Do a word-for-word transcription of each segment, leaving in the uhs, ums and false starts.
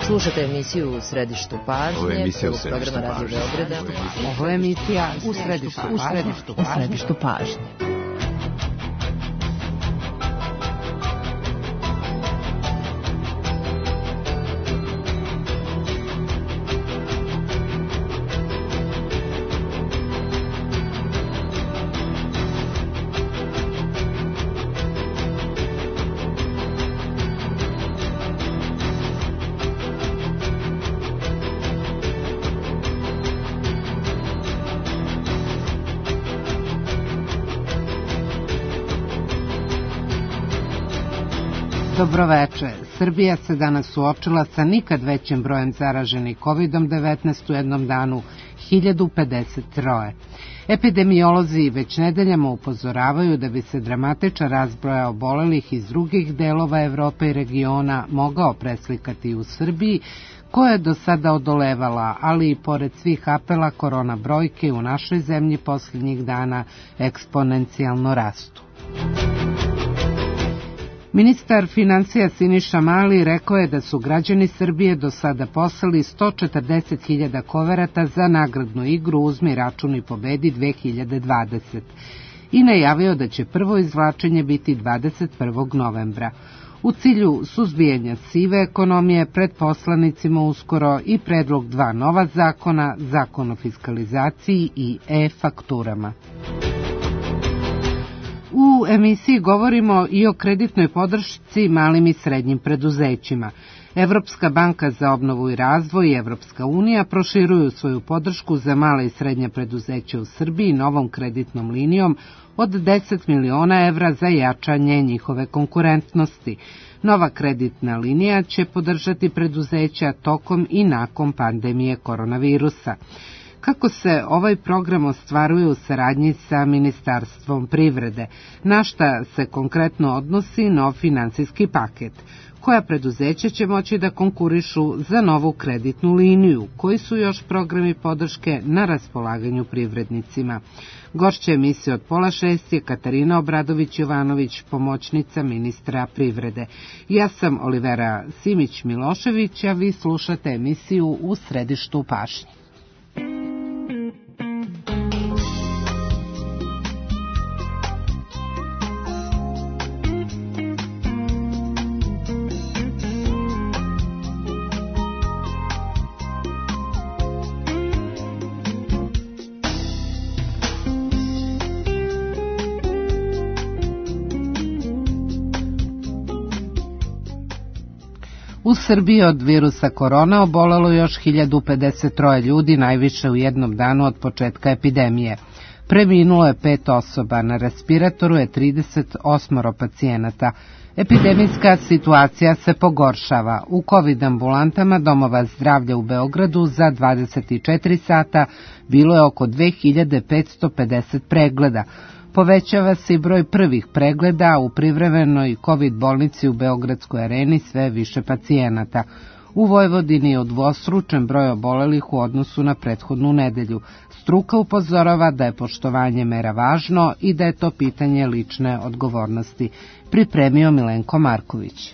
Slušate emisiju U središtu pažnje. Ovo je emisija U središtu pažnje. Ovo je emisija U središtu pažnje. U središtu pažnje. Dobroveče. Srbija se danas suočila sa nikad većim brojem zaraženih kovid devetnaest u jednom danu, hiljadu pedeset tri. Epidemiolozi već nedeljama upozoravaju da bi se dramatičan razbroj obolelih iz drugih delova Evrope i regiona mogao preslikati u Srbiji, koja je do sada odolevala, ali i pored svih apela korona brojke u našoj zemlji posljednjih dana eksponencijalno rastu. Ministar financija Siniša Mali rekao je da su građani Srbije do sada poslali sto četrdeset hiljada koverata za nagradnu igru Uzmi račun i pobedi dve hiljade dvadeset i najavio da će prvo izvlačenje biti dvadeset prvog novembra. U cilju suzbijanja sive ekonomije pred poslanicima uskoro i predlog dva nova zakona, Zakon o fiskalizaciji i e-fakturama. U emisiji govorimo i o kreditnoj podršci malim i srednjim preduzećima. Evropska banka za obnovu i razvoj i Evropska unija proširuju svoju podršku za male i srednje preduzeće u Srbiji novom kreditnom linijom od deset miliona evra za jačanje njihove konkurentnosti. Nova kreditna linija će podržati preduzeća tokom i nakon pandemije koronavirusa. Kako se ovaj program ostvaruje u saradnji sa Ministarstvom privrede, na šta se konkretno odnosi nov finansijski paket, koja preduzeća će moći da konkurišu za novu kreditnu liniju, koji su još programi podrške na raspolaganju privrednicima. Gošća emisije od pola šest je Katarina Obradović-Jovanović, pomoćnica ministra privrede. Ja sam Olivera Simić-Milošević, a vi slušate emisiju U središtu pažnje. U Srbiji od virusa korona obolelo još hiljadu pedeset tri ljudi, najviše u jednom danu od početka epidemije. Preminulo je pet osoba, na respiratoru je trideset osam pacijenata. Epidemijska situacija se pogoršava. U COVID ambulantama domova zdravlja u Beogradu za dvadeset četiri sata bilo je oko dve hiljade petsto pedeset pregleda. Povećava se i broj prvih pregleda, u privremenoj COVID bolnici u Beogradskoj areni sve više pacijenata. U Vojvodini je udvostručen broj obolelih u odnosu na prethodnu nedelju. Struka upozorava da je poštovanje mera važno i da je to pitanje lične odgovornosti. Pripremio Milenko Marković.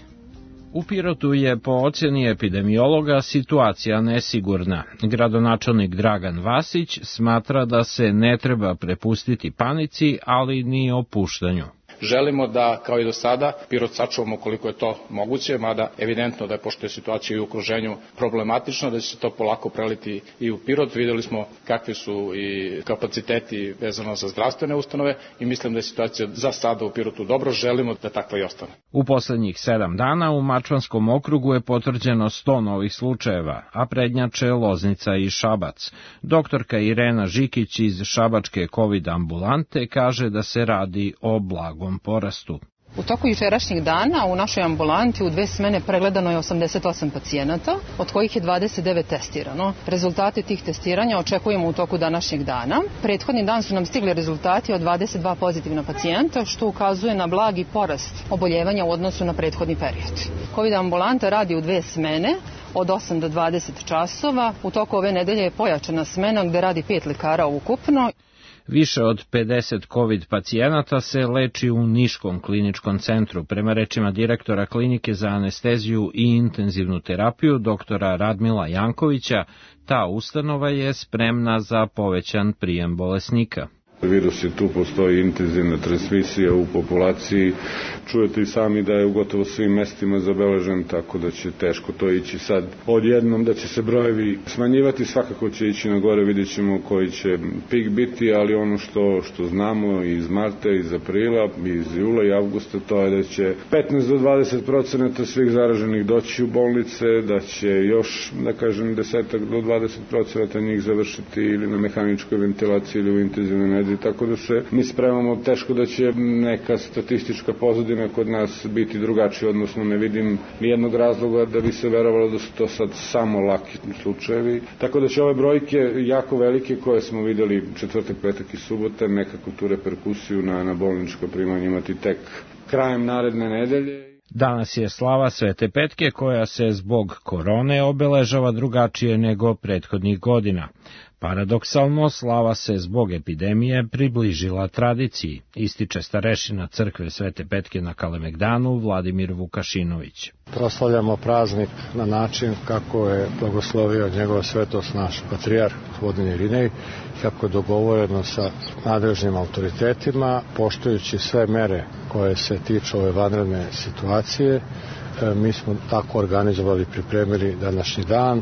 U Pirotu je po ocjeni epidemiologa situacija nesigurna. Gradonačelnik Dragan Vasić smatra da se ne treba prepustiti panici, ali ni opuštanju. Želimo da, kao i do sada, Pirot sačuvamo koliko je to moguće, mada evidentno da je, pošto je situacija i u okruženju problematična, da će se to polako preliti i u Pirot. Videli smo kakvi su i kapaciteti vezano za zdravstvene ustanove i mislim da je situacija za sada u Pirotu dobro, želimo da takva i ostane. U poslednjih sedam dana u Mačvanskom okrugu je potvrđeno sto novih slučajeva, a prednjače Loznica i Šabac. Doktorka Irena Žikić iz Šabačke COVID ambulante kaže da se radi o blagom porastu. U toku jučerašnjeg dana u našoj ambulanti u dve smene pregledano je osamdeset osam pacijenata, od kojih je dvadeset devet testirano. Rezultate tih testiranja očekujemo u toku današnjeg dana. Prethodni dan su nam stigli rezultati od dvadeset dva pozitivna pacijenta, što ukazuje na blagi porast oboljevanja u odnosu na prethodni period. COVID ambulanta radi u dve smene, od osam do dvadeset časova. U toku ove nedelje je pojačana smena gde radi pet lekara ukupno. Više od pedeset COVID pacijenata se leči u Niškom kliničkom centru. Prema rečima direktora klinike za anesteziju i intenzivnu terapiju, doktora Radmila Jankovića, ta ustanova je spremna za povećan prijem bolesnika. Virus je tu, postoji intenzivna transmisija u populaciji. Čujete i sami da je u gotovo svim mestima zabeležen, tako da će teško to ići sad odjednom, da će se brojevi smanjivati, svakako će ići na gore, vidjet ćemo koji će pik biti, ali ono što, što znamo iz marta, iz aprila, iz jula i avgusta, to je da će petnaest do dvadeset procenata svih zaraženih doći u bolnice, da će još, da kažem, deset do dvadeset procenata njih završiti ili na mehaničkoj ventilaciji ili u intenzivnoj nezi, tako da se mi spremamo, teško da će neka statistička pozadina kod nas biti drugačija, odnosno ne vidim nijednog razloga da bi se verovalo da su to sad samo laki slučajevi, tako da će ove brojke jako velike koje smo videli četvrtak, petak i subota nekako tu reperkusiju na, na bolničko primanje imati tek krajem naredne nedelje. Danas je slava Svete Petke koja se zbog korone obeležava drugačije nego prethodnih godina. Paradoksalno, slava se zbog epidemije približila tradiciji, ističe starešina crkve Svete Petke na Kalemegdanu Vladimir Vukašinović. Proslavljamo praznik na način kako je blagoslovio njegova svetost naš patrijarh gospodin Irinej, kako je dogovoreno sa nadležnim autoritetima, poštujući sve mere koje se tiču ove vanredne situacije. Mi smo tako organizovali i pripremili današnji dan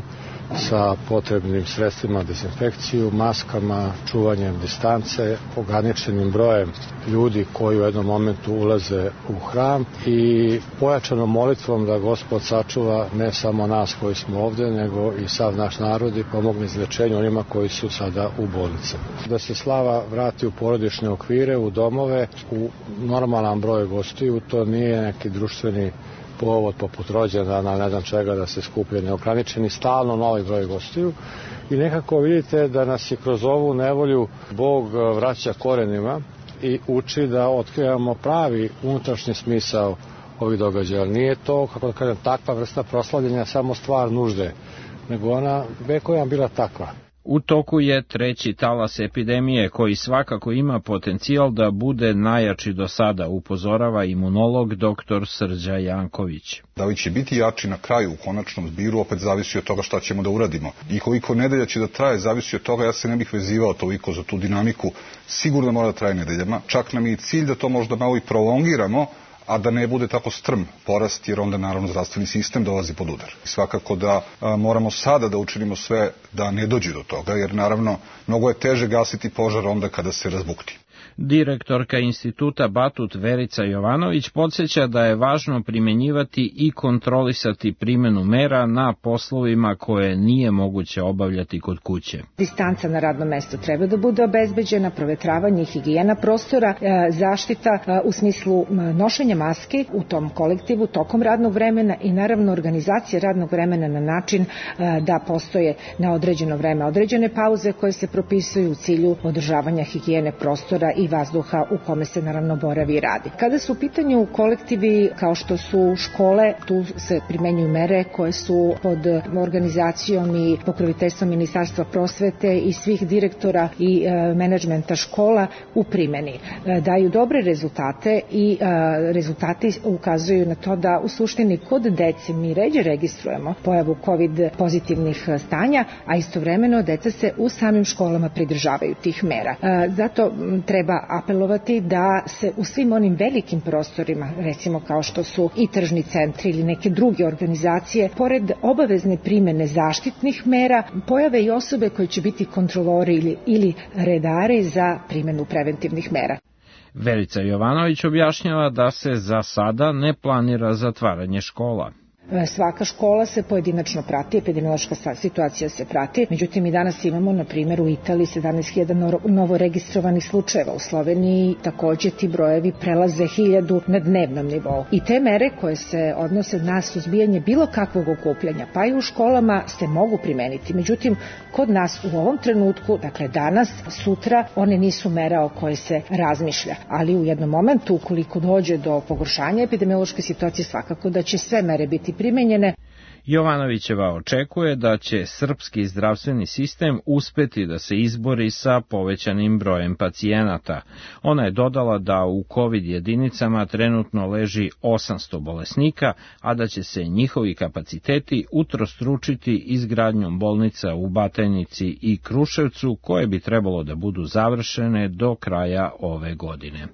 sa potrebnim sredstvima dezinfekciju, maskama, čuvanjem distance, ograničenim brojem ljudi koji u jednom momentu ulaze u hram i pojačanom molitvom da Gospod sačuva ne samo nas koji smo ovde, nego i sav naš narod i pomogne izlečenju onima koji su sada u bolnici. Da se slava vrati u porodične okvire, u domove, u normalan broj gostiju, to nije neki društveni povod poput rođendana, ne znam čega, da se skuplje neograničeni, stalno novi broj gostiju i nekako vidite da nas je kroz ovu nevolju Bog vraća korenima i uči da otkrivamo pravi unutrašnji smisao ovih događaja. Nije to, kako da kažem, takva vrsta proslavljenja samo stvar nužde, nego ona vekovima bila takva. U toku je treći talas epidemije koji svakako ima potencijal da bude najjači do sada, upozorava imunolog doktor Srđa Janković. Da li će biti jači na kraju u konačnom zbiru, opet zavisi od toga šta ćemo da uradimo. I koliko nedelja će da traje, zavisi od toga, ja se ne bih vezivao toliko za tu dinamiku, sigurno mora da traje nedeljama, čak nam je cilj da to možda malo i prolongiramo, a da ne bude tako strm porast, jer onda naravno zdravstveni sistem dolazi pod udar. I svakako da a, moramo sada da učinimo sve da ne dođe do toga, jer naravno mnogo je teže gasiti požar onda kada se razbukti. Direktorka instituta Batut Verica Jovanović podsjeća da je važno primenjivati i kontrolisati primenu mera na poslovima koje nije moguće obavljati kod kuće. Distanca na radnom mestu treba da bude obezbeđena, provetravanje i higijena prostora, zaštita u smislu nošenja maske u tom kolektivu tokom radnog vremena i naravno organizacija radnog vremena na način da postoje na određeno vreme određene pauze koje se propisuju u cilju održavanja higijene prostora i vazduha u kome se naravno boravi i radi. Kada su u pitanju kolektivi kao što su škole, tu se primenjuju mere koje su pod organizacijom i pokroviteljstvom Ministarstva prosvete i svih direktora i e, menadžmenta škola u primeni. E, daju dobre rezultate i e, rezultati ukazuju na to da u suštini kod dece mi ređe registrujemo pojavu COVID pozitivnih stanja, a istovremeno deca se u samim školama pridržavaju tih mera. E, zato treba apelovati da se u svim onim velikim prostorima, recimo kao što su i tržni centri ili neke druge organizacije, pored obavezne primene zaštitnih mera, pojave i osobe koje će biti kontrolori ili, ili redari za primenu preventivnih mera. Verica Jovanović objašnjava da se za sada ne planira zatvaranje škola. Svaka škola se pojedinačno prati, epidemiološka situacija se prati, međutim i danas imamo, na primjer, u Italiji sedamnaest hiljada novo registrovanih slučajeva, u Sloveniji takođe ti brojevi prelaze hiljadu na dnevnom nivou. I te mere koje se odnose na suzbijanje bilo kakvog okupljanja, pa i u školama, se mogu primeniti. Međutim, kod nas u ovom trenutku, dakle danas, sutra, one nisu mera o kojoj se razmišlja. Ali u jednom momentu, ukoliko dođe do pogoršanja epidemiološke situacije, svakako da će sve mere biti primenjene. Jovanovićeva očekuje da će srpski zdravstveni sistem uspeti da se izbori sa povećanim brojem pacijenata. Ona je dodala da u COVID jedinicama trenutno leži osamsto bolesnika, a da će se njihovi kapaciteti utrostručiti izgradnjom bolnica u Batajnici i Kruševcu, koje bi trebalo da budu završene do kraja ove godine.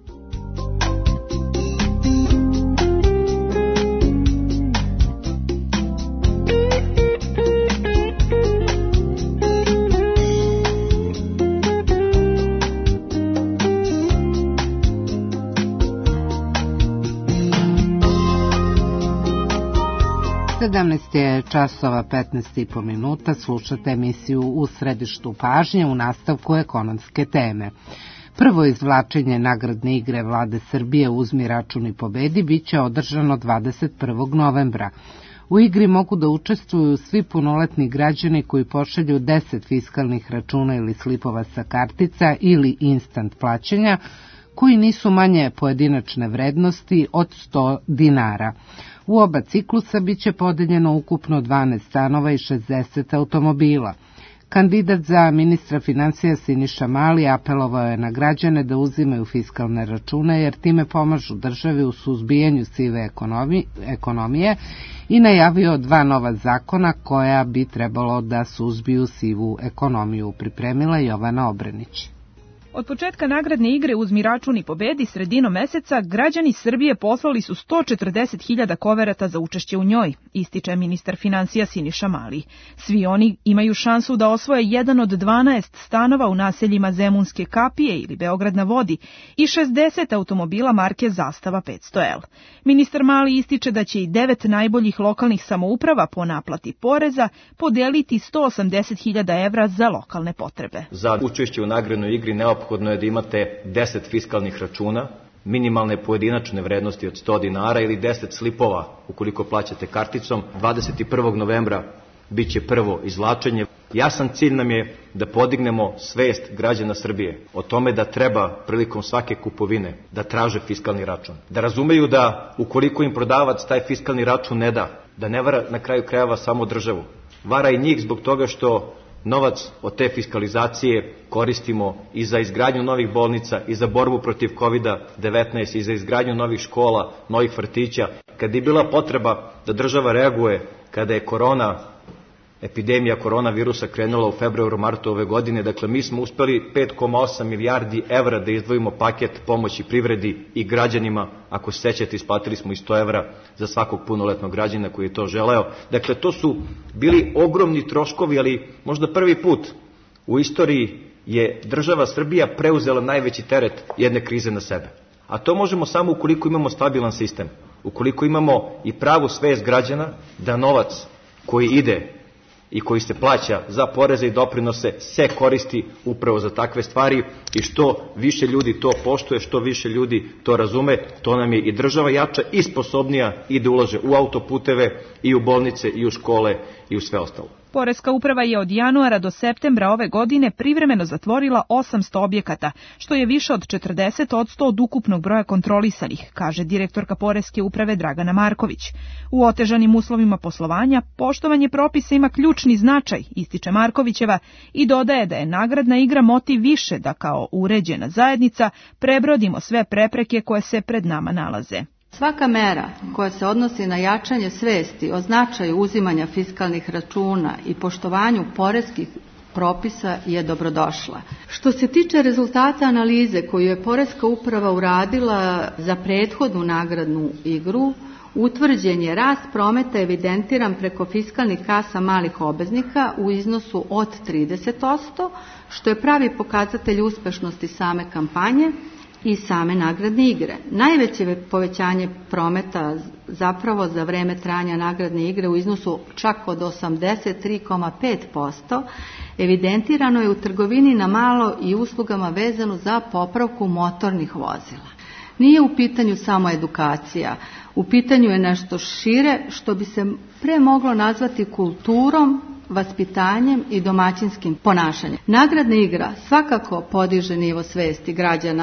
sedamnaest je časova petnaest i po minuta, slušate emisiju U središtu pažnje, u nastavku ekonomske teme. Prvo izvlačenje nagradne igre Vlade Srbije Uzmi račun i pobedi biće održano dvadeset prvog novembra. U igri mogu da učestvuju svi punoletni građani koji pošalju deset fiskalnih računa ili slipova sa kartica ili instant plaćanja, koji nisu manje pojedinačne vrednosti od sto dinara. U oba ciklusa biće podeljeno ukupno dvanaest stanova i šezdeset automobila. Kandidat za ministra finansija Siniša Mali apelovao je na građane da uzimaju fiskalne račune jer time pomažu državi u suzbijanju sive ekonomije i najavio dva nova zakona koja bi trebalo da suzbiju sivu ekonomiju, pripremila Jovana Obrenić. Od početka nagradne igre Uzmi račun i pobedi sredinom meseca, građani Srbije poslali su sto četrdeset hiljada koverata za učešće u njoj, ističe ministar finansija Siniša Mali. Svi oni imaju šansu da osvoje jedan od dvanaest stanova u naseljima Zemunske kapije ili Beograd na vodi i šezdeset automobila marke Zastava petsto L. Ministar Mali ističe da će i devet najboljih lokalnih samouprava po naplati poreza podeliti sto osamdeset hiljada evra za lokalne potrebe. Za učešće u nagradnoj igri neophodno je da imate deset fiskalnih računa, minimalne pojedinačne vrednosti od sto dinara ili deset slipova ukoliko plaćate karticom. dvadeset prvog novembra bit će prvo izvlačenje. Jasan cilj nam je da podignemo svest građana Srbije o tome da treba prilikom svake kupovine da traže fiskalni račun. Da razumeju da ukoliko im prodavac taj fiskalni račun ne da, da ne vara na kraju krajeva samo državu. Vara i njih zbog toga što novac od te fiskalizacije koristimo i za izgradnju novih bolnica, i za borbu protiv kovid devetnaest, i za izgradnju novih škola, novih vrtića. Kad je bila potreba da država reaguje, kada je korona, epidemija koronavirusa krenula u februaru, martu ove godine, dakle mi smo uspeli pet zarez osam milijardi evra da izdvojimo paket pomoći privredi i građanima. Ako se sećate, isplatili smo i sto evra za svakog punoletnog građana koji je to želeo. Dakle, to su bili ogromni troškovi, ali možda prvi put u istoriji je država Srbija preuzela najveći teret jedne krize na sebe. A to možemo samo ukoliko imamo stabilan sistem, ukoliko imamo i pravu svest građana da novac koji ide i koji se plaća za poreze i doprinose se koristi upravo za takve stvari i što više ljudi to poštuje, što više ljudi to razume, to nam je i država jača i sposobnija i da ulaže u autoputeve i u bolnice i u škole i u sve ostalo. Poreska uprava je od januara do septembra ove godine privremeno zatvorila osamsto objekata, što je više od četrdeset posto od ukupnog broja kontrolisanih, kaže direktorka Poreske uprave Dragana Marković. U otežanim uslovima poslovanja poštovanje propisa ima ključni značaj, ističe Markovićeva, i dodaje da je nagradna igra motiv više da kao uređena zajednica prebrodimo sve prepreke koje se pred nama nalaze. Svaka mera koja se odnosi na jačanje svesti o značaju uzimanja fiskalnih računa i poštovanju poreskih propisa je dobrodošla. Što se tiče rezultata analize koju je Poreska uprava uradila za prethodnu nagradnu igru, utvrđen je rast prometa evidentiran preko fiskalnih kasa malih obveznika u iznosu od trideset posto, što je pravi pokazatelj uspešnosti same kampanje i same nagradne igre. Najveće povećanje prometa zapravo za vreme trajanja nagradne igre u iznosu čak od osamdeset tri zarez pet posto evidentirano je u trgovini na malo i uslugama vezano za popravku motornih vozila. Nije u pitanju samo edukacija, u pitanju je nešto šire što bi se pre moglo nazvati kulturom, vaspitanjem i domaćinskim ponašanjem. Nagradna igra svakako podiže nivo svesti građana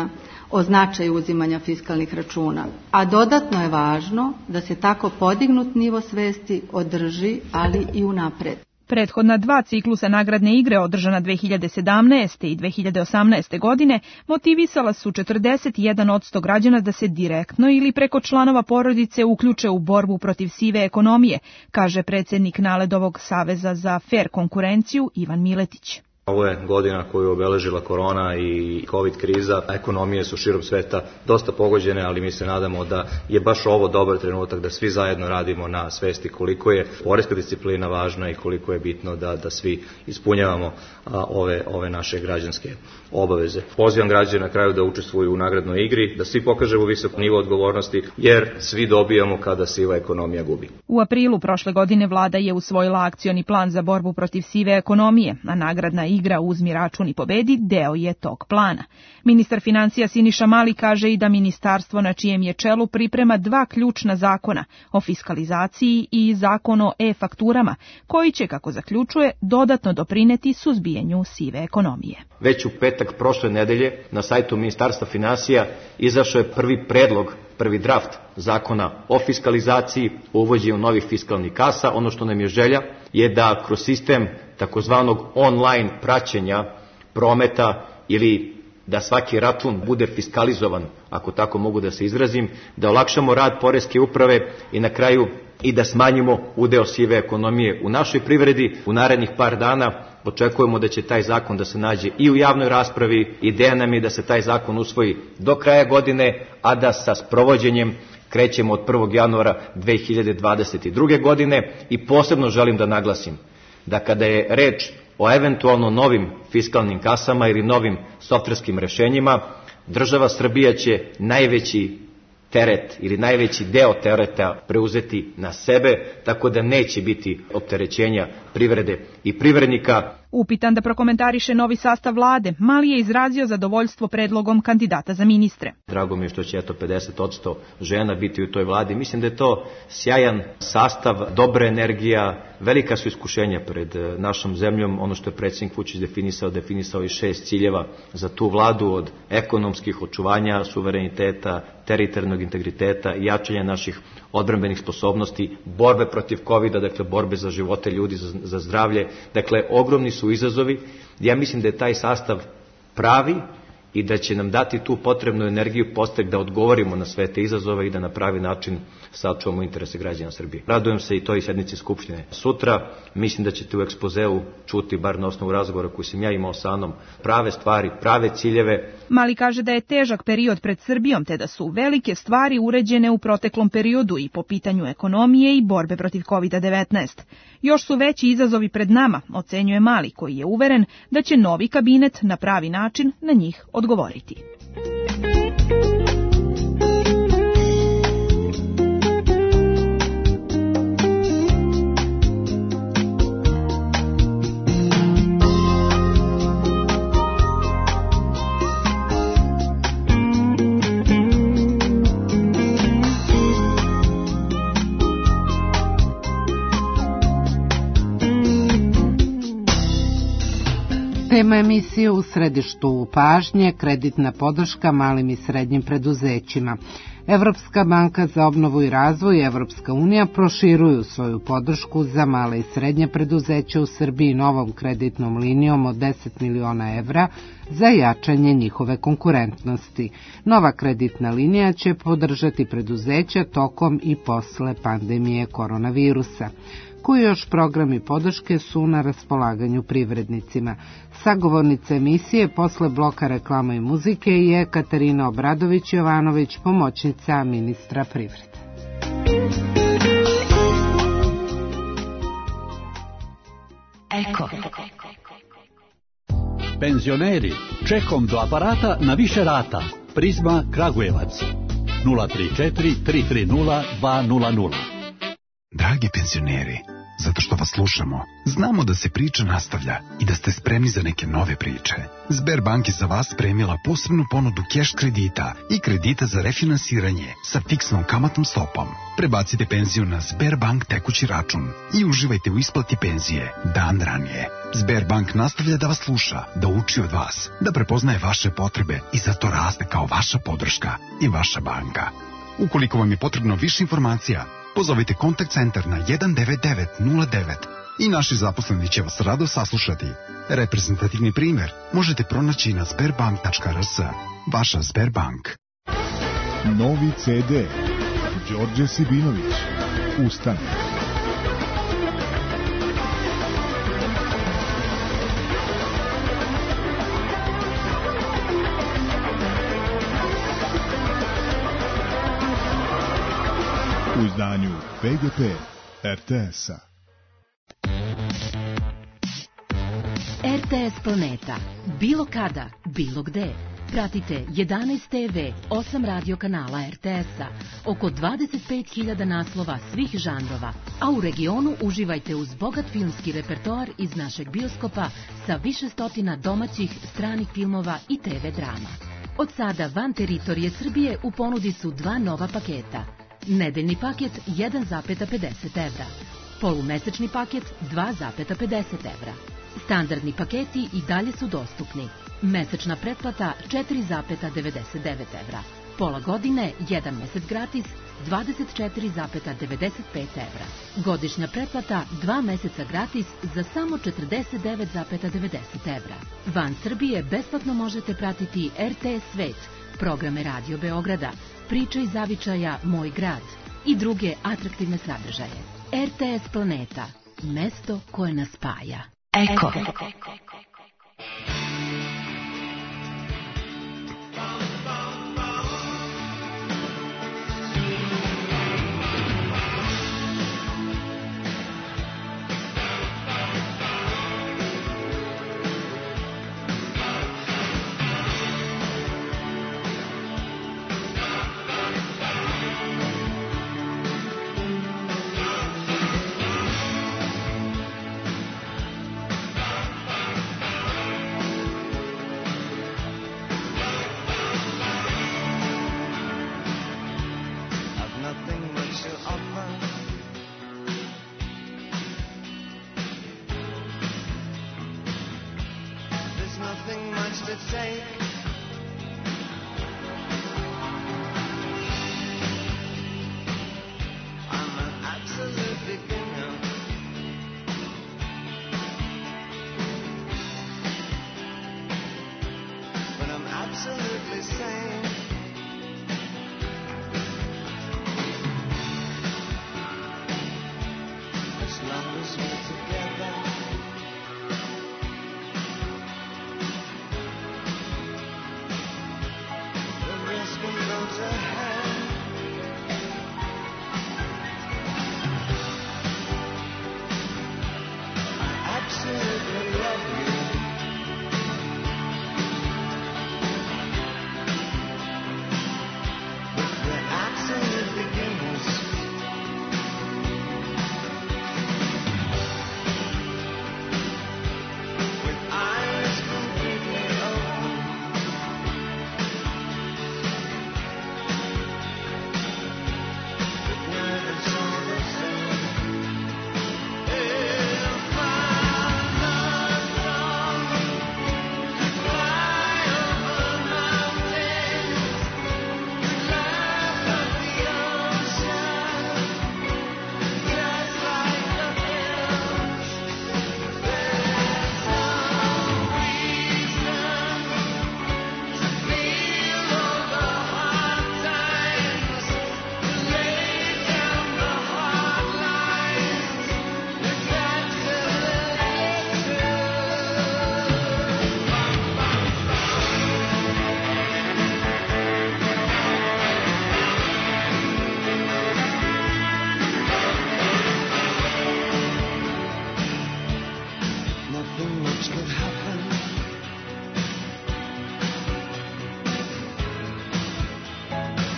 o značaju uzimanja fiskalnih računa. A dodatno je važno da se tako podignut nivo svesti održi, ali i unapred. Prethodna dva ciklusa nagradne igre održana dve hiljade sedamnaeste. i dve hiljade osamnaeste. godine motivisala su četrdeset jedan posto građana da se direktno ili preko članova porodice uključe u borbu protiv sive ekonomije, kaže predsjednik Naledovog saveza za fer konkurenciju Ivan Miletić. Ovo je godina koju je obeležila korona i covid kriza. Ekonomije su širom sveta dosta pogođene, ali mi se nadamo da je baš ovo dobar trenutak da svi zajedno radimo na svesti koliko je poreska disciplina važna i koliko je bitno da, da svi ispunjavamo a, ove, ove naše građanske obaveze. Pozivam građane na kraju da učestvuju u nagradnoj igri, da svi pokažemo visok nivo odgovornosti, jer svi dobijamo kada siva ekonomija gubi. U aprilu prošle godine vlada je usvojila akcioni plan za borbu protiv sive ekonomije, a nagradna igra Uzmi račun i pobedi deo je tog plana. Ministar financija Siniša Mali kaže i da ministarstvo na čijem je čelu priprema dva ključna zakona o fiskalizaciji i zakon o e-fakturama, koji će, kako zaključuje, dodatno doprineti suzbijanju sive ekonomije. Već u petak prošle nedelje na sajtu Ministarstva financija izašao je prvi predlog, prvi draft zakona o fiskalizaciji, o uvođenju novih fiskalnih kasa. Ono što nam je želja je da kroz sistem takozvanog online praćenja prometa ili da svaki račun bude fiskalizovan, ako tako mogu da se izrazim, da olakšamo rad poreske uprave i na kraju i da smanjimo udeo sive ekonomije u našoj privredi. U narednih par dana očekujemo da će taj zakon da se nađe i u javnoj raspravi. Ideja nam je da se taj zakon usvoji do kraja godine, a da sa sprovođenjem krećemo od prvog januara dve hiljade dvadeset druge. godine i posebno želim da naglasim da kada je reč o eventualno novim fiskalnim kasama ili novim softverskim rešenjima, država Srbija će najveći teret ili najveći deo tereta preuzeti na sebe, tako da neće biti opterećenja privrede i privrednika. Upitan da prokomentariše novi sastav vlade, Mali je izrazio zadovoljstvo predlogom kandidata za ministre. Drago mi je što će eto pedeset posto žena biti u toj vladi. Mislim da je to sjajan sastav, dobra energija, velika su iskušenja pred našom zemljom. Ono što je predsjednik Vučić definisao, definisao i šest ciljeva za tu vladu, od ekonomskih, očuvanja suvereniteta, teritorijalnog integriteta, jačanja naših odbrambenih sposobnosti, borbe protiv kovida, dakle borbe za živote ljudi, za, za zdravlje. Dakle, ogromni su izazovi. Ja mislim da je taj sastav pravi i da će nam dati tu potrebnu energiju, postrek da odgovorimo na sve te izazove i da na pravi način sačuvamo interese građana Srbije. Radujem se i toj sednici Skupštine sutra. Mislim da ćete u ekspozeu čuti, bar na osnovu razgovora koji sam ja imao sa Anom, prave stvari, prave ciljeve. Mali kaže da je težak period pred Srbijom, te da su velike stvari uređene u proteklom periodu i po pitanju ekonomije i borbe protiv kovida devetnaest. Još su veći izazovi pred nama, ocenjuje Mali, koji je uveren da će novi kabinet na pravi način na njih odgovoriti. Tema emisije u središtu pažnje, kreditna podrška malim i srednjim preduzećima. Evropska banka za obnovu i razvoj i Evropska unija proširuju svoju podršku za male i srednje preduzeće u Srbiji novom kreditnom linijom od deset miliona evra za jačanje njihove konkurentnosti. Nova kreditna linija će podržati preduzeća tokom i posle pandemije koronavirusa. Koji još programi podrške su na raspolaganju privrednicima. Sagovornica emisije posle bloka reklama i muzike je Katarina Obradović-Jovanović, pomoćnica ministra privrede. Eko. Penzioneri, čekom do aparata na više rata. Prizma Kragujevac. nula tri četiri tri tri nula dva nula nula. Dragi penzioneri, zato što vas slušamo. Znamo da se priča nastavlja i da ste spremni za neke nove priče. Sberbank je za vas spremila posebnu ponudu keš kredita i kredita za refinansiranje sa fiksnom kamatnom stopom. Prebacite penziju na Sberbank tekući račun i uživajte u isplati penzije dan ranije. Sberbank nastavlja da vas sluša, da uči od vas, da prepoznaje vaše potrebe i zato raste kao vaša podrška i vaša banka. Ukoliko vam je potrebno više informacija, pozovite kontakt centar na jedan devet devet nula devet i naši zaposleni će vas rado saslušati. Reprezentativni primer možete pronaći na sberbank tačka r s. Vaša Sberbank. Novi ce de. Đorđe Sibinović. Ustane. U izdanju P G P R T S-a. R T S Planeta. Bilo kada, bilo gde. Pratite jedanaest te ve, osam radio kanala R T S-a, oko dvadeset pet hiljada naslova svih žanrova, a u regionu uživajte uz bogat filmski repertoar iz našeg bioskopa sa više stotina domaćih, stranih filmova i te ve drama. Od sada van teritorije Srbije u ponudi su dva nova paketa. Nedeljni paket jedan zarez pedeset evra, polumesečni paket dva zarez pedeset evra. Standardni paketi i dalje su dostupni. Mesečna pretplata četiri zarez devedeset devet evra. Pola godine, jedan mesec gratis, dvadeset četiri zarez devedeset pet evra. Godišnja pretplata, dva meseca gratis za samo četrdeset devet zarez devedeset evra. Van Srbije besplatno možete pratiti R T S Svet, programe Radio Beograda, Priče iz zavičaja Moj grad i druge atraktivne sadržaje. R T S Planeta, mesto koje nas spaja. Eko.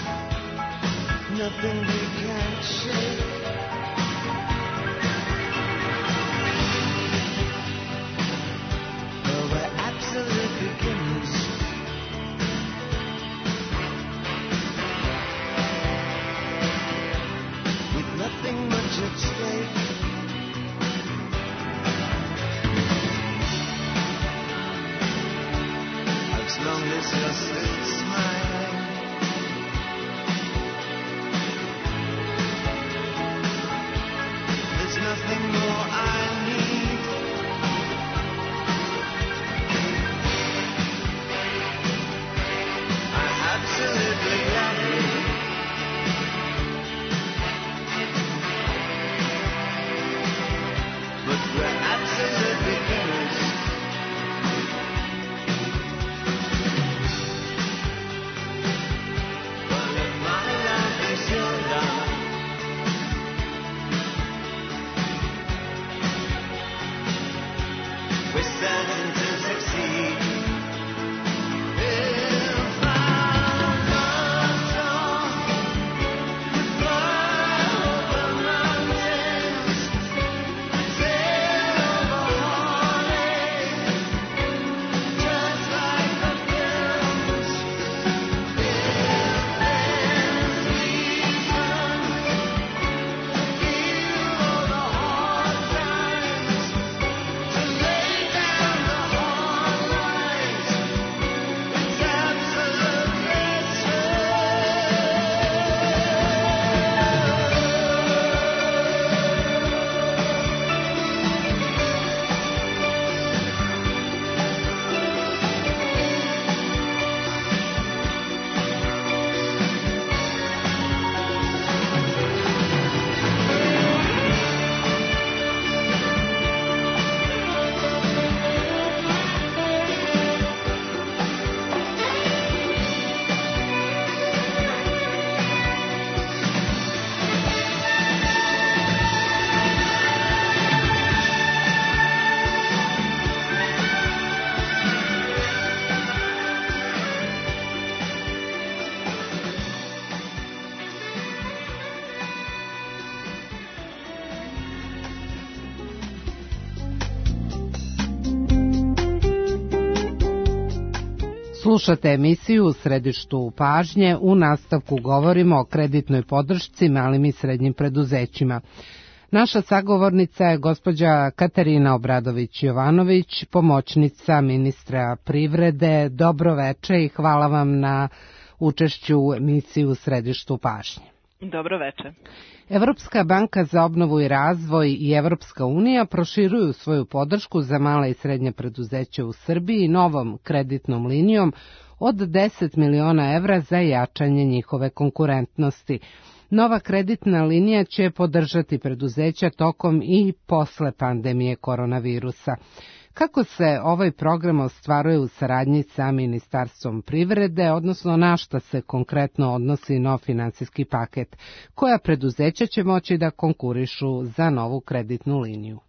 nothing we can't shake. Slušate emisiju U središtu pažnje. U nastavku govorimo o kreditnoj podršci malim i srednjim preduzećima. Naša sagovornica je gospođa Katarina Obradović-Jovanović, pomoćnica ministra privrede. Dobro veče i hvala vam na učešću u emisiji U središtu pažnje. Dobro veče. Evropska banka za obnovu i razvoj i Evropska unija proširuju svoju podršku za mala i srednje preduzeća u Srbiji novom kreditnom linijom od deset miliona evra za jačanje njihove konkurentnosti. Nova kreditna linija će podržati preduzeća tokom i posle pandemije koronavirusa. Kako se ovaj program ostvaruje u saradnji sa Ministarstvom privrede, odnosno na šta se konkretno odnosi nov finansijski paket? Koja preduzeća će moći da konkurišu za novu kreditnu liniju?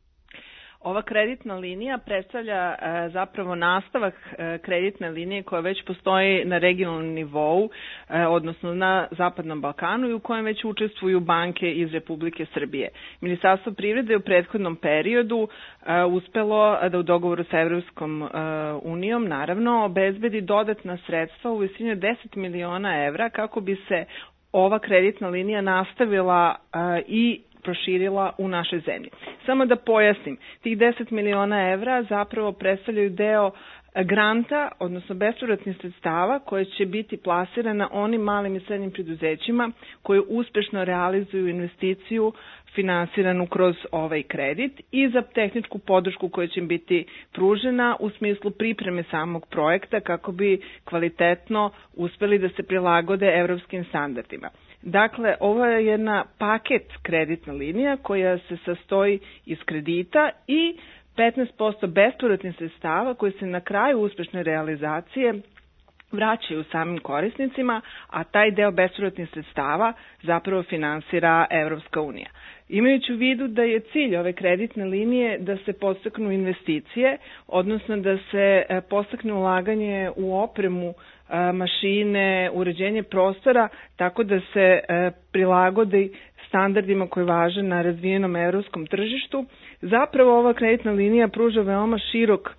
Ova kreditna linija predstavlja e, zapravo nastavak e, kreditne linije koja već postoji na regionalnom nivou, e, odnosno na Zapadnom Balkanu i u kojem već učestvuju banke iz Republike Srbije. Ministarstvo privrede u prethodnom periodu e, uspelo da u dogovoru sa Evropskom e, unijom naravno obezbedi dodatna sredstva u visini od deset miliona evra kako bi se ova kreditna linija nastavila e, i proširila u našoj zemlji. Samo da pojasnim, tih deset miliona evra zapravo predstavljaju deo granta, odnosno bespovratnih sredstava koje će biti plasirana onim malim i srednjim preduzećima koji uspešno realizuju investiciju finansiranu kroz ovaj kredit i za tehničku podršku koja će im biti pružena u smislu pripreme samog projekta kako bi kvalitetno uspeli da se prilagode evropskim standardima. Dakle, ovo je jedna paket kreditna linija koja se sastoji iz kredita i petnaest posto bespovratnih sredstava koje se na kraju uspešne realizacije vraćaju samim korisnicima, a taj deo bespovratnih sredstava zapravo finansira Evropska unija. Imajući u vidu da je cilj ove kreditne linije da se podstaknu investicije, odnosno da se podstakne ulaganje u opremu, mašine, uređenje prostora, tako da se prilagodi standardima koji važe na razvijenom evropskom tržištu. Zapravo ova kreditna linija pruža veoma širok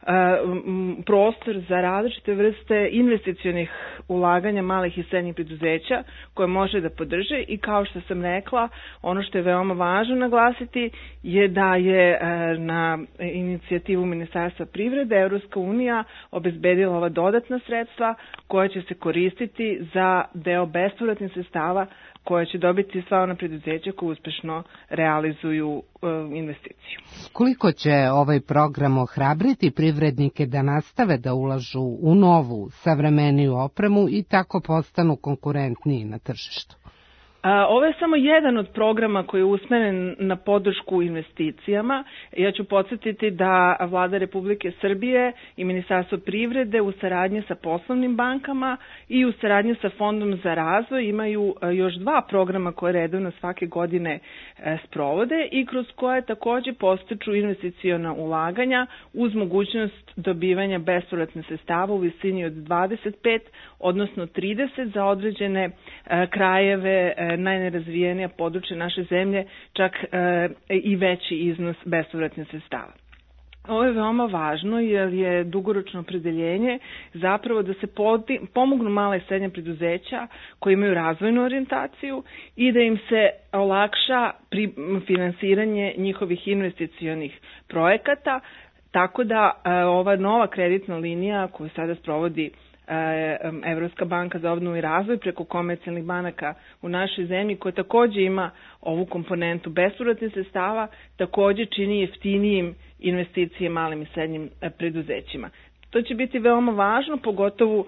prostor za različite vrste investicionih ulaganja malih i srednjih preduzeća koje može da podrže i kao što sam rekla, ono što je veoma važno naglasiti je da je na inicijativu Ministarstva privrede Evropska unija obezbedila ova dodatna sredstva koja će se koristiti za deo bespovratnih sredstava koje će dobiti sva ona preduzeća koje uspešno realizuju e, investiciju. Koliko će ovaj program ohrabriti privrednike da nastave da ulažu u novu, savremeniju opremu i tako postanu konkurentniji na tržištu? A, ovo je samo jedan od programa koji je usmeren na podršku investicijama. Ja ću podsjetiti da Vlada Republike Srbije i Ministarstvo privrede u saradnji sa poslovnim bankama i u saradnji sa Fondom za razvoj imaju još dva programa koje redovno svake godine sprovode i kroz koje takođe postiču investiciona ulaganja uz mogućnost dobivanja bespovratnih sredstava u visini od dvadeset pet, odnosno trideset za određene krajeve, najnerazvijenija područja naše zemlje, čak e, i veći iznos bespovratnih sredstava. Ovo je veoma važno jer je dugoročno opredeljenje zapravo da se podi, pomognu mala i srednja preduzeća koji imaju razvojnu orijentaciju i da im se olakša pri finansiranje njihovih investicionih projekata, tako da e, ova nova kreditna linija koju sada sprovodi Evropska banka za obnovu i razvoj preko komercijalnih banaka u našoj zemlji, koja takođe ima ovu komponentu bespovratnih sredstava, takođe čini jeftinijim investicije malim i srednjim preduzećima. To će biti veoma važno, pogotovo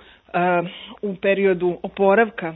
u periodu oporavka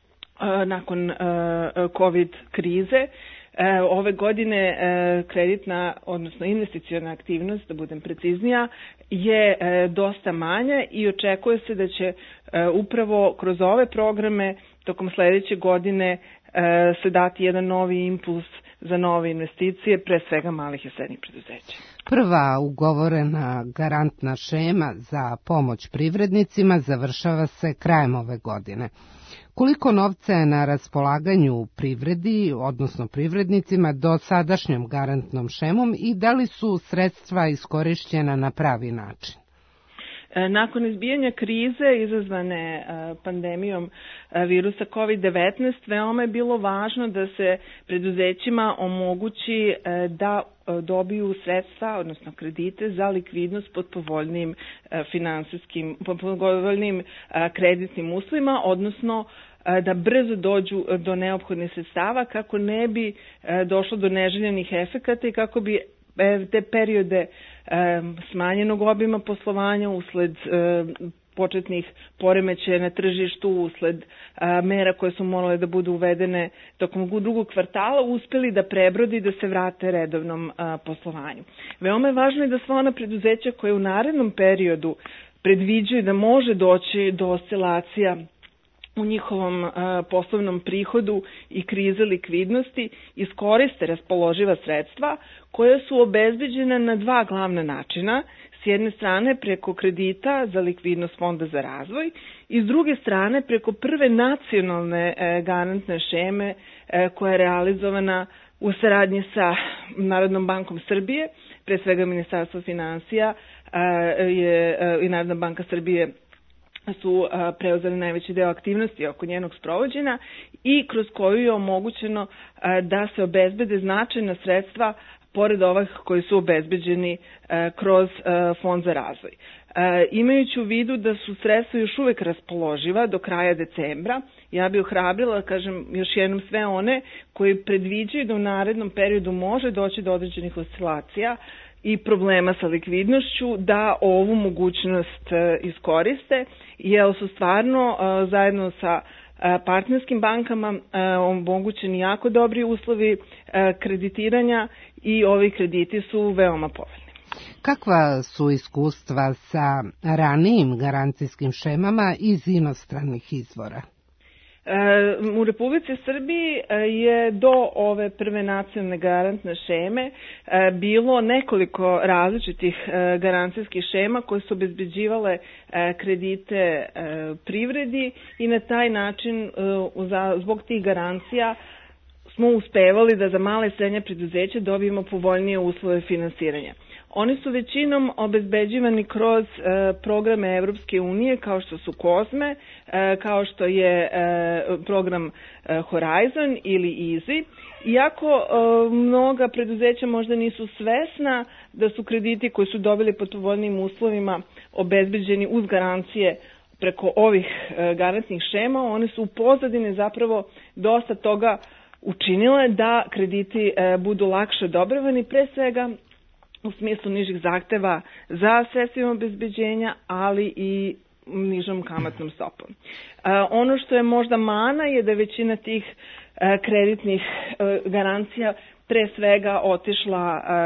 nakon COVID krize. Ove godine kreditna, odnosno investiciona aktivnost, da budem preciznija, je dosta manja i očekuje se da će upravo kroz ove programe tokom sledeće godine se dati jedan novi impuls za nove investicije, pre svega malih i srednjih preduzeća. Prva ugovorena garantna šema za pomoć privrednicima završava se krajem ove godine. Koliko novca je na raspolaganju privredi, odnosno privrednicima, do sadašnjom garantnom šemom i da li su sredstva iskorišćena na pravi način? Nakon izbijanja krize izazvane pandemijom virusa kovid devetnaest, veoma je bilo važno da se preduzećima omogući da dobiju sredstva, odnosno kredite za likvidnost pod povoljnim finansijskim, pod povoljnim kreditnim uslovima, odnosno da brzo dođu do neophodnih sredstava kako ne bi došlo do neželjenih efekata i kako bi te periode smanjenog obima poslovanja usled početnih poremećaja na tržištu, usled mera koje su morale da budu uvedene tokom drugog kvartala, uspeli da prebrodi i da se vrate redovnom poslovanju. Veoma je važno i da sva ona preduzeća koje u narednom periodu predviđaju da može doći do oscilacija u njihovom poslovnom prihodu i krize likvidnosti iskoriste raspoloživa sredstva koja su obezbeđena na dva glavna načina. S jedne strane preko kredita za likvidnost Fonda za razvoj i s druge strane preko prve nacionalne garantne šeme koja je realizovana u saradnji sa Narodnom bankom Srbije, pre svega Ministarstvo finansija je, i Narodna banka Srbije su preuzeli najveći deo aktivnosti oko njenog sprovođenja i kroz koju je omogućeno da se obezbede značajna sredstva pored ovih koji su obezbeđeni kroz Fond za razvoj. Imajući u vidu da su sredstva još uvek raspoloživa do kraja decembra, ja bih ohrabrila, kažem još jednom, sve one koji predviđaju da u narednom periodu može doći do određenih oscilacija i problema sa likvidnošću, da ovu mogućnost iskoriste, jer su stvarno zajedno sa partnerskim bankama omogućeni jako dobri uslovi kreditiranja i ovi krediti su veoma povoljni. Kakva su iskustva sa ranijim garancijskim šemama iz inostranih izvora? U Republici Srbiji je do ove prve nacionalne garantne šeme bilo nekoliko različitih garancijskih šema koje su obezbeđivale kredite privredi i na taj način zbog tih garancija smo uspevali da za male i srednje preduzeće dobijemo povoljnije uslove finansiranja. Oni su većinom obezbeđivani kroz e, programe Evropske unije kao što su Kozme, e, kao što je e, program e, Horizon ili Easy. Iako e, mnoga preduzeća možda nisu svesna da su krediti koji su dobili pod povoljnim uslovima obezbeđeni uz garancije preko ovih e, garantnih šema, one su u pozadini zapravo dosta toga učinile da krediti e, budu lakše odobravani, pre svega u smislu nižih zahteva za sredstvima obezbeđenja, ali i nižom kamatnom stopom. E, ono što je možda mana je da je većina tih e, kreditnih e, garancija pre svega otišla e,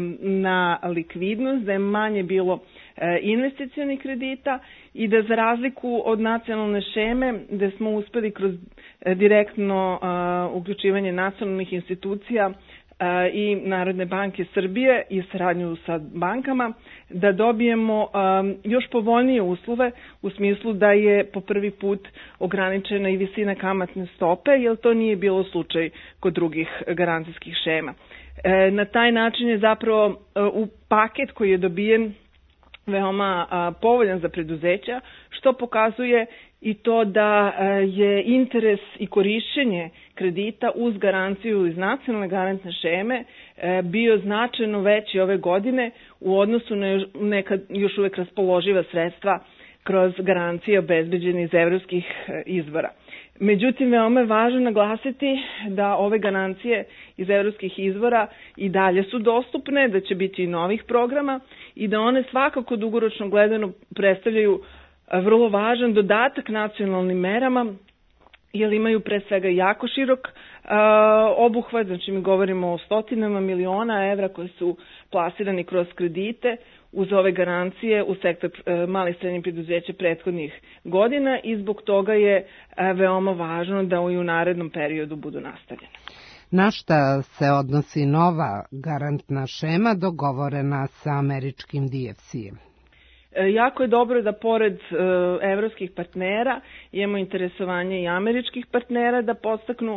na likvidnost, da je manje bilo e, investicionih kredita i da za razliku od nacionalne šeme, gde smo uspeli kroz e, direktno e, uključivanje nacionalnih institucija i Narodne banke Srbije i saradnju sa bankama, da dobijemo um, još povoljnije uslove u smislu da je po prvi put ograničena i visina kamatne stope, jer to nije bilo slučaj kod drugih garancijskih šema. E, na taj način je zapravo u paket koji je dobijen veoma a, povoljan za preduzeća, što pokazuje i to da a, je interes i korišćenje kredita uz garanciju iz nacionalne garantne šeme a, bio značajno veći ove godine u odnosu na neka još uvek raspoloživa sredstva kroz garancije obezbeđene iz evropskih izvora. Međutim, veoma je važno naglasiti da ove garancije iz evropskih izvora i dalje su dostupne, da će biti i novih programa i da one svakako dugoročno gledano predstavljaju vrlo važan dodatak nacionalnim merama, jer imaju pre svega jako širok uh, obuhvat, znači mi govorimo o stotinama miliona evra koji su plasirani kroz kredite uz ove garancije u sektor uh, malih i srednjih preduzeća prethodnih godina i zbog toga je uh, veoma važno da i u narednom periodu budu nastavljene. Na šta se odnosi nova garantna šema dogovorena sa američkim D F C-em? Jako je dobro da pored e, evropskih partnera imamo interesovanje i američkih partnera da podstaknu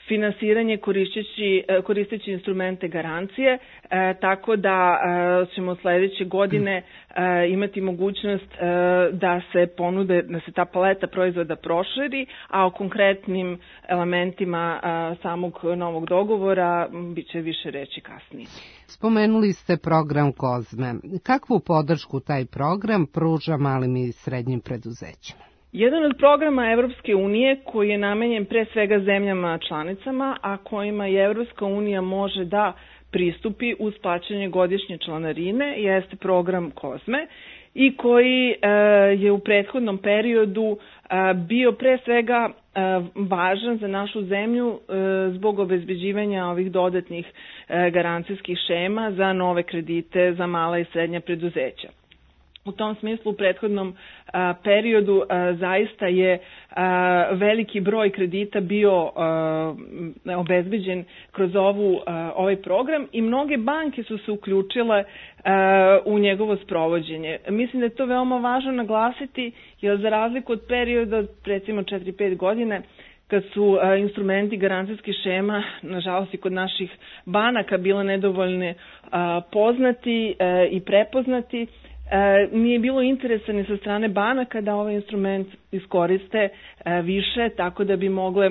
finansiranje koristeći, koristeći instrumente garancije, tako da ćemo sledeće godine imati mogućnost da se ponude, da se ta paleta proizvoda proširi, a o konkretnim elementima samog novog dogovora bit će više reći kasnije. Spomenuli ste program Kozme. Kakvu podršku taj program pruža malim i srednjim preduzećima? Jedan od programa Evropske unije koji je namenjen pre svega zemljama članicama, a kojima je Evropska unija može da pristupi uz plaćanje godišnje članarine, jeste program Kozme i koji e, je u prethodnom periodu e, bio pre svega e, važan za našu zemlju e, zbog obezbeđivanja ovih dodatnih e, garancijskih šema za nove kredite za mala i srednja preduzeća. U tom smislu u prethodnom a, periodu a, zaista je a, veliki broj kredita bio a, obezbeđen kroz ovu, a, ovaj program i mnoge banke su se uključile a, u njegovo sprovođenje. Mislim da je to veoma važno naglasiti, jer za razliku od perioda recimo četiri do pet godine, kad su a, instrumenti garancijskih šema, nažalost i kod naših banaka, bile nedovoljne a, poznati a, i prepoznati, E, nije bilo interesa ni sa strane banaka da ovaj instrument iskoriste e, više, tako da bi mogle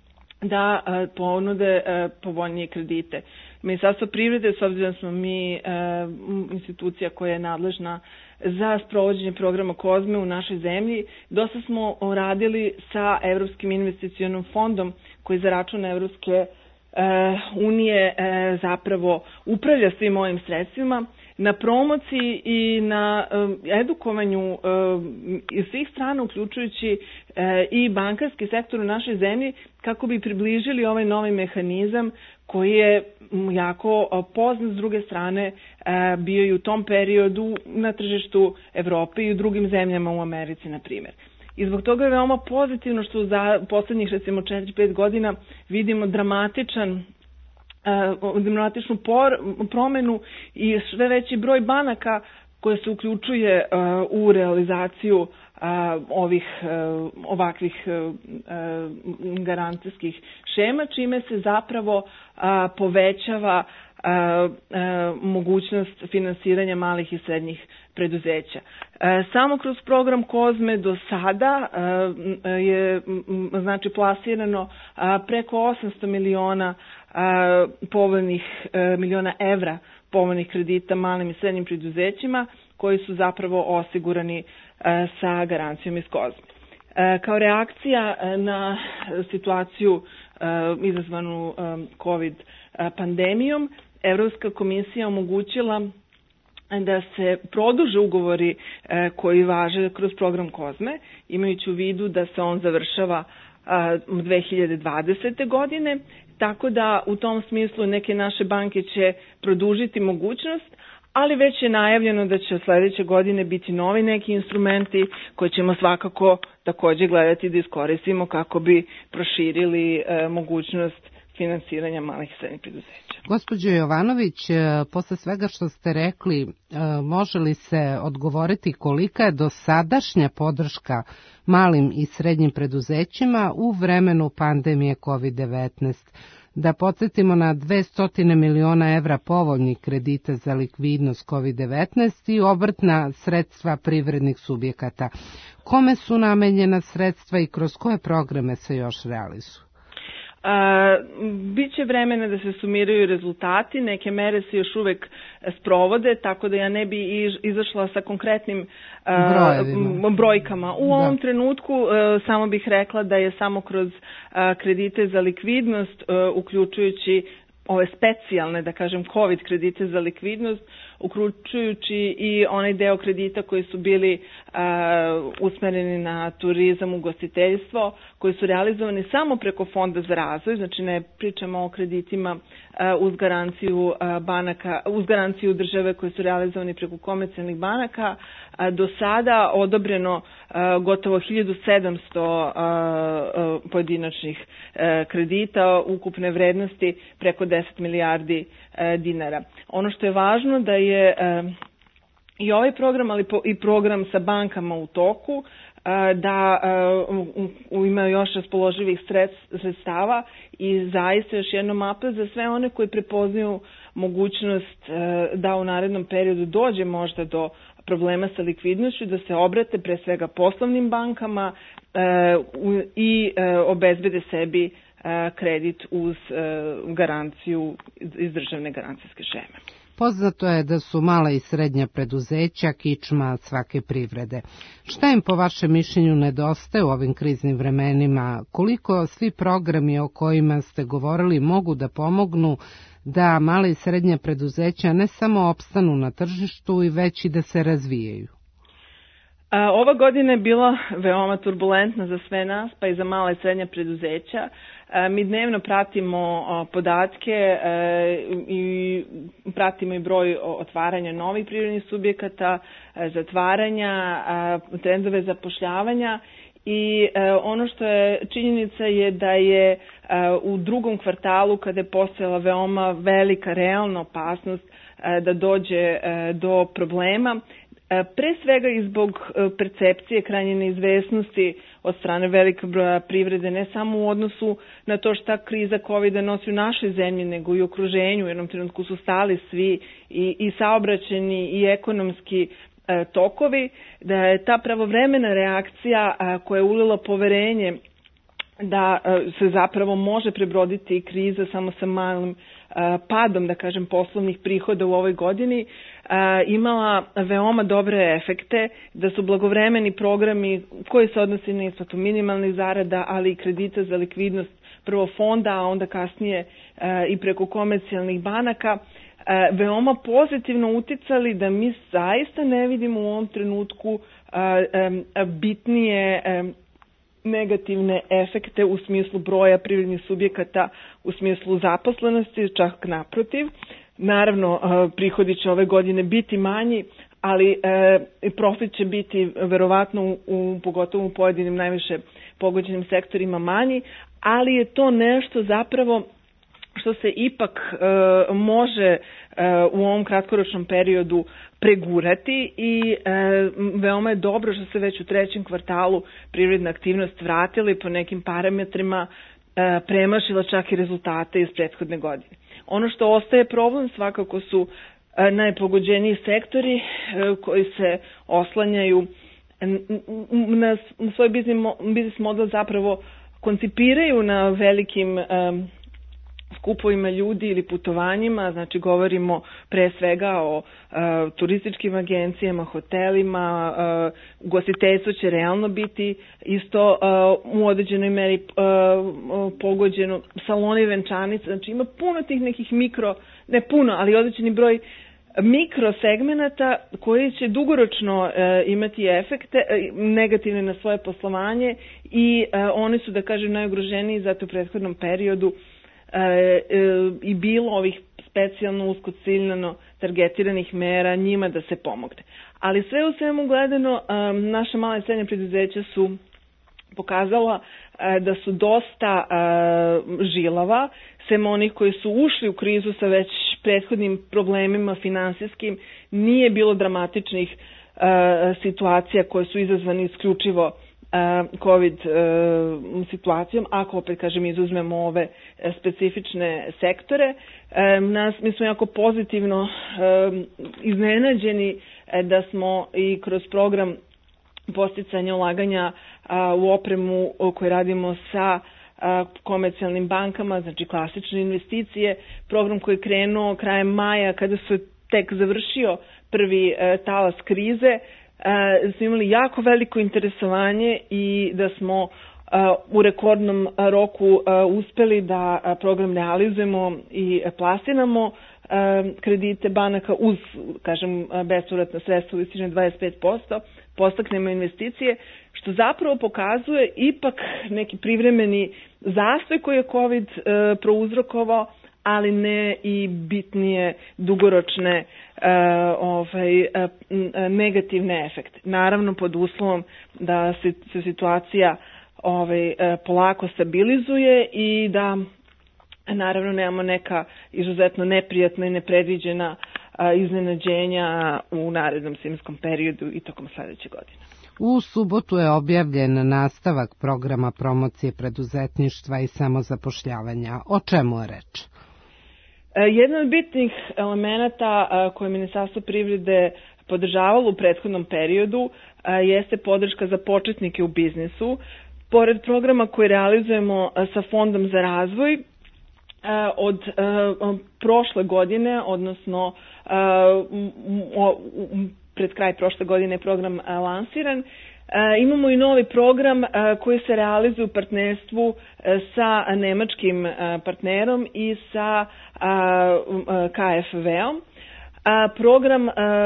da e, ponude e, povoljnije kredite. Ministarstvo privrede, s obzirom da smo mi e, institucija koja je nadležna za sprovođenje programa Kozme u našoj zemlji, dosta smo radili sa Evropskim investicionim fondom koji za račun Evropske e, unije e, zapravo upravlja svim ovim sredstvima, na promociji i na um, edukovanju um, iz svih strana, uključujući uh, i bankarski sektor u našoj zemlji, kako bi približili ovaj novi mehanizam koji je jako uh, poznat s druge strane uh, bio i u tom periodu na tržištu Evrope i u drugim zemljama u Americi, na primjer. I zbog toga je veoma pozitivno što za poslednjih recimo četiri do pet godina vidimo dramatičan Uh, dramatičnu por, promenu i sve veći broj banaka koje se uključuje uh, u realizaciju uh, ovih uh, ovakvih uh, garancijskih šema, čime se zapravo uh, povećava uh, uh, mogućnost finansiranja malih i srednjih preduzeća. Uh, samo kroz program Kozme do sada uh, je znači plasirano uh, preko osamsto miliona A, povoljnih a, miliona evra povoljnih kredita malim i srednjim preduzećima koji su zapravo osigurani a, sa garancijom iz Kozme. A, kao reakcija a, na situaciju a, izazvanu a, COVID a, pandemijom, Evropska komisija omogućila da se produže ugovori a, koji važe kroz program Kozme, imajući u vidu da se on završava a, dve hiljade dvadesete. godine, tako da u tom smislu neke naše banke će produžiti mogućnost, ali već je najavljeno da će sledeće godine biti novi neki instrumenti koje ćemo svakako takođe gledati da iskoristimo kako bi proširili e, mogućnost finansiranja malih i srednjih preduzeća. Gospođo Jovanović, posle svega što ste rekli, može li se odgovoriti kolika je dosadašnja podrška malim i srednjim preduzećima u vremenu pandemije kovid devetnaest? Da podsjetimo na dvesta miliona evra povoljnih kredita za likvidnost kovid devetnaest i obrtna sredstva privrednih subjekata. Kome su namenjena sredstva i kroz koje programe se još realizuju? A, biće vremena da se sumiraju rezultati, neke mere se još uvek sprovode, tako da ja ne bi izašla sa konkretnim a, brojkama. U da. ovom trenutku a, samo bih rekla da je samo kroz a, kredite za likvidnost, a, uključujući ove specijalne, da kažem, COVID kredite za likvidnost, uključujući i onaj deo kredita koji su bili uh, usmereni na turizam, ugostiteljstvo, koji su realizovani samo preko Fonda za razvoj, znači ne pričamo o kreditima uh, uz garanciju uh, banaka, uz garanciju države koji su realizovani preko komercijalnih banaka. Uh, do sada odobreno uh, gotovo hiljadu sedamsto uh, uh, pojedinačnih uh, kredita ukupne vrednosti preko deset milijardi uh, dinara. Ono što je važno da je e, i ovaj program, ali po, i program sa bankama u toku, da imaju još raspoloživih sredstava i zaista još jednom apel za sve one koji prepoznaju mogućnost da u narednom periodu dođe možda do problema sa likvidnošću, da se obrate pre svega poslovnim bankama i obezbede sebi kredit uz garanciju iz državne garancijske šeme. Poznato je da su mala i srednja preduzeća kičma svake privrede. Šta im po vašem mišljenju nedostaje u ovim kriznim vremenima? Koliko svi programi o kojima ste govorili mogu da pomognu da mala i srednja preduzeća ne samo opstanu na tržištu i već i da se razvijaju? Ova godina je bila veoma turbulentna za sve nas, pa i za mala i srednja preduzeća. Mi dnevno pratimo podatke i pratimo i broj otvaranja novih privrednih subjekata, zatvaranja, trendove zapošljavanja i ono što je činjenica je da je u drugom kvartalu, kada je postojala veoma velika realna opasnost da dođe do problema, pre svega i zbog percepcije krajnje neizvesnosti od strane velikog broja privrede, ne samo u odnosu na to šta kriza kovida nosi u našoj zemlji, nego i u okruženju. U jednom trenutku su stali svi i, i saobraćajni i ekonomski e, tokovi, da je ta pravovremena reakcija a, koja je ulila poverenje da a, se zapravo može prebroditi kriza samo sa malim a, padom, da kažem, poslovnih prihoda u ovoj godini, imala veoma dobre efekte, da su blagovremeni programi koji se odnosi na isplatu minimalnih zarada, ali i kredita za likvidnost prvo fonda, a onda kasnije i preko komercijalnih banaka, veoma pozitivno uticali da mi zaista ne vidimo u ovom trenutku bitnije negativne efekte u smislu broja privrednih subjekata, u smislu zaposlenosti, čak naprotiv. Naravno, prihodi će ove godine biti manji, ali profit će biti verovatno u, u, pogotovo u pojedinim najviše pogođenim sektorima manji, ali je to nešto zapravo što se ipak e, može e, u ovom kratkoročnom periodu pregurati i e, veoma je dobro što se već u trećem kvartalu privredna aktivnost vratila i po nekim parametrima e, premašila čak i rezultate iz prethodne godine. Ono što ostaje problem svakako su e, najpogođeniji sektori e, koji se oslanjaju na, na svoj biznis model, zapravo koncipiraju na velikim e, skupovima ljudi ili putovanjima, znači govorimo pre svega o uh, turističkim agencijama, hotelima, uh, ugostiteljstvo će realno biti isto uh, u određenoj meri uh, pogođeno, saloni, venčanice, znači ima puno tih nekih mikro, ne puno, ali određeni broj mikrosegmenata koji će dugoročno uh, imati efekte uh, negativne na svoje poslovanje i uh, oni su, da kažem, najugroženiji zato u prethodnom periodu E, e, i bilo ovih specijalno usko ciljano targetiranih mera njima da se pomogne. Ali sve u svemu gledano, e, naša mala i srednja preduzeća su pokazala e, da su dosta e, žilava, sem onih koji su ušli u krizu sa već prethodnim problemima finansijskim, nije bilo dramatičnih e, situacija koje su izazvani isključivo COVID situacijom, ako opet kažem izuzmemo ove specifične sektore. Nas, mi smo jako pozitivno iznenađeni da smo i kroz program podsticanja ulaganja u opremu koju radimo sa komercijalnim bankama, znači klasične investicije, program koji je krenuo krajem maja kada se tek završio prvi talas krize, Uh, smo imali jako veliko interesovanje i da smo uh, u rekordnom roku uh, uspeli da uh, program realizujemo i plasiramo uh, kredite banaka uz, kažem, bespovratna sredstva u visini dvadeset pet posto, podstaknemo investicije, što zapravo pokazuje ipak neki privremeni zastoj koji je COVID uh, prouzrokovao, ali ne i bitnije dugoročne uh, ovaj, uh, negativne efekte. Naravno pod uslovom da se, se situacija ovaj, uh, polako stabilizuje i da naravno nemamo neka izuzetno neprijatna i nepredviđena uh, iznenađenja u narednom zimskom periodu i tokom sledeće godine. U subotu je objavljen nastavak programa promocije preduzetništva i samozapošljavanja. O čemu je reč? Jedan od bitnih elemenata koje je Ministarstvo privrede podržavalo u prethodnom periodu jeste podrška za početnike u biznisu. Pored programa koji realizujemo sa Fondom za razvoj, od prošle godine, odnosno pred kraj prošle godine je program lansiran, imamo i novi program koji se realizuje u partnerstvu sa nemačkim partnerom i sa K F V-om. Program,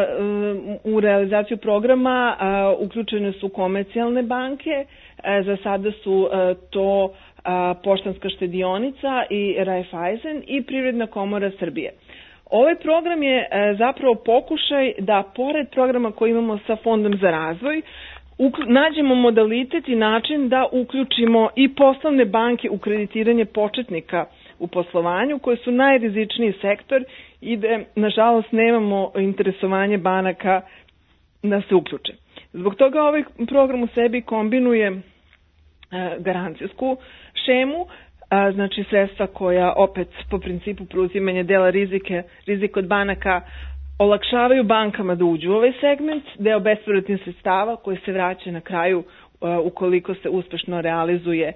u realizaciju programa uključene su komercijalne banke, za sada su to Poštanska štedionica i Raiffeisen i Privredna komora Srbije. Ovaj program je zapravo pokušaj da pored programa koji imamo sa Fondom za razvoj nađemo modalitet i način da uključimo i poslovne banke u kreditiranje početnika u poslovanju, koje su najrizičniji sektor i da, nažalost, nemamo interesovanje banaka da se uključe. Zbog toga ovaj program u sebi kombinuje garancijsku šemu, znači sredstva koja opet po principu preuzimanja dela rizike, rizika od banaka olakšavaju bankama da uđu u ovaj segment, deo bespovratnih sredstava koji se vraća na kraju ukoliko se uspešno realizuje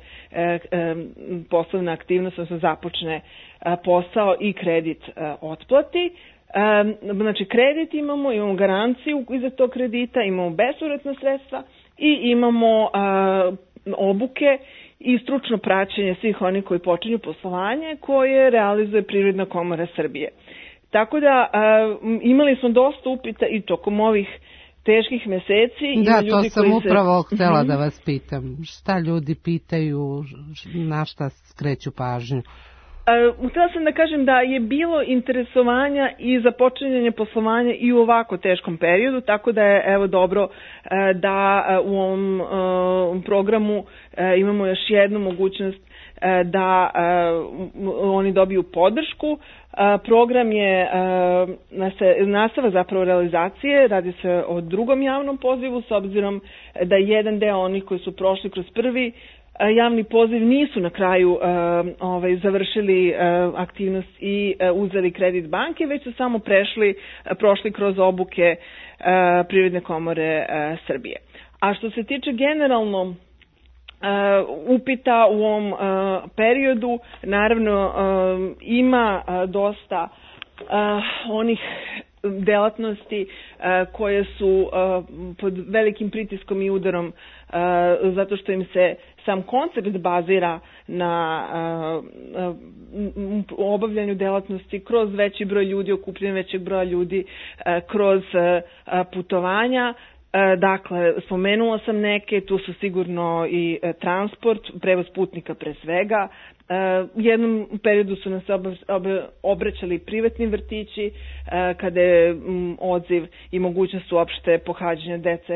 poslovna aktivnost, odnosno započne posao i kredit otplati. Znači kredit imamo, imamo garanciju iza tog kredita, imamo bespovratna sredstva i imamo obuke i stručno praćenje svih onih koji počinju poslovanje koje realizuje Privredna komora Srbije. Tako da imali smo dosta upita i tokom ovih teških meseci. Da, to sam upravo se... htjela da vas pitam. Šta ljudi pitaju, na šta skreću pažnju? Uh, htjela sam da kažem da je bilo interesovanja i za počinjanje poslovanja i u ovako teškom periodu, tako da je evo dobro uh, da uh, u ovom uh, programu uh, imamo još jednu mogućnost uh, da uh, oni dobiju podršku. Uh, program je uh, nastava zapravo realizacije, radi se o drugom javnom pozivu, s obzirom da jedan deo onih koji su prošli kroz prvi javni poziv nisu na kraju uh, ovaj, završili uh, aktivnost i uh, uzeli kredit banke, već su samo prešli, uh, prošli kroz obuke uh, Privredne komore uh, Srbije. A što se tiče generalno uh, upita u ovom uh, periodu, naravno uh, ima uh, dosta uh, onih delatnosti uh, koje su uh, pod velikim pritiskom i udarom uh, zato što im se sam koncept bazira na uh, uh, obavljanju delatnosti kroz veći broj ljudi, okupljenje većeg broja ljudi, uh, kroz uh, putovanja. Uh, dakle, spomenula sam neke, tu su sigurno i uh, transport, prevoz putnika pre svega. Uh, u jednom periodu su nas ob, ob, obraćali privatni vrtići uh, kada je um, odziv i mogućnost uopšte pohađanja dece,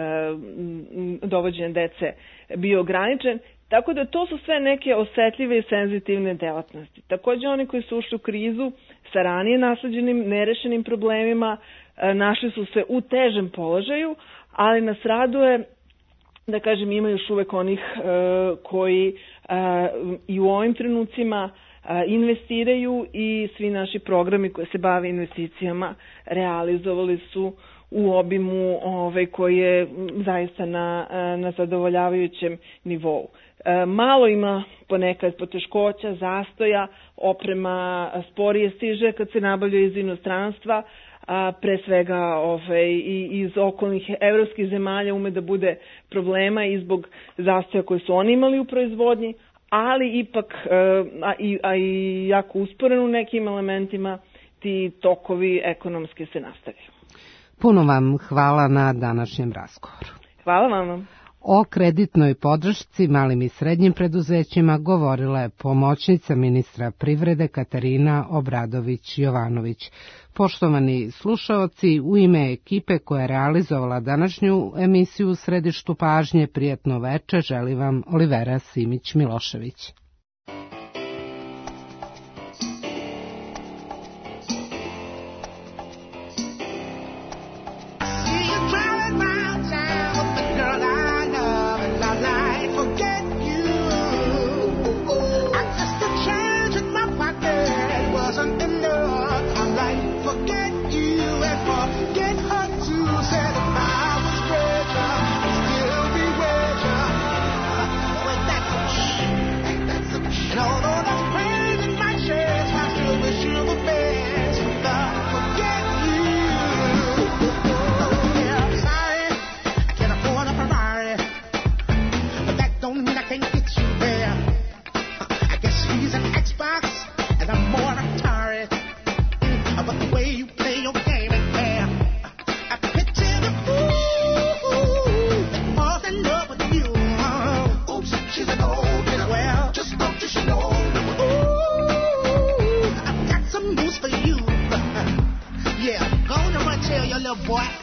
uh, dovođenja dece bio ograničen. Tako da to su sve neke osetljive i senzitivne delatnosti. Također oni koji su ušli u krizu sa ranije nasleđenim nerešenim problemima uh, našli su se u težem položaju, ali nas raduje da kažem ima još uvek onih uh, koji uh, i u ovim trenucima uh, investiraju i svi naši programi koji se bave investicijama realizovali su u obimu ovaj, koji je zaista na, na zadovoljavajućem nivou. Uh, malo ima ponekad poteškoća, zastoja, oprema sporije stiže kad se nabavlja iz inostranstva, a pre svega ovaj, i iz okolnih evropskih zemalja ume da bude problema i zbog zastoja koje su oni imali u proizvodnji, ali ipak a i, a i jako usporeno u nekim elementima ti tokovi ekonomski se nastavljaju. Puno vam hvala na današnjem razgovoru. Hvala vam. O kreditnoj podršci malim i srednjim preduzećima govorila je pomoćnica ministra privrede Katarina Obradović-Jovanović. Poštovani slušaoci, u ime ekipe koja je realizovala današnju emisiju u središtu pažnje, prijatno veče želi vam Olivera Simić-Milošević. Girl what?